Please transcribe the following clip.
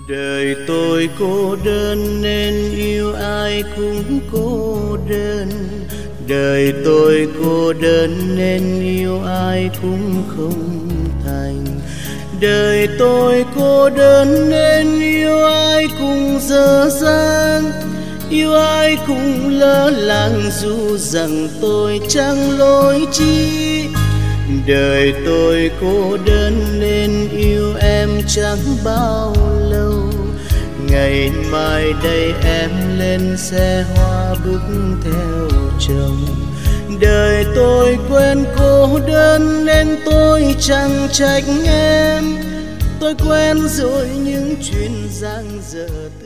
Đời tôi cô đơn nên yêu ai cũng cô đơn. Đời tôi cô đơn nên yêu ai cũng không thành. Đời tôi cô đơn nên yêu ai cũng dở dang, yêu ai cũng lỡ làng dù rằng tôi chẳng lỗi chi. Đời tôi cô đơn nên yêu em chẳng bao lâu. Ngày mai đây em lên xe hoa bước theo chồng. Đời tôi quen cô đơn nên tôi chẳng trách em. Tôi quen rồi những chuyện giang dở.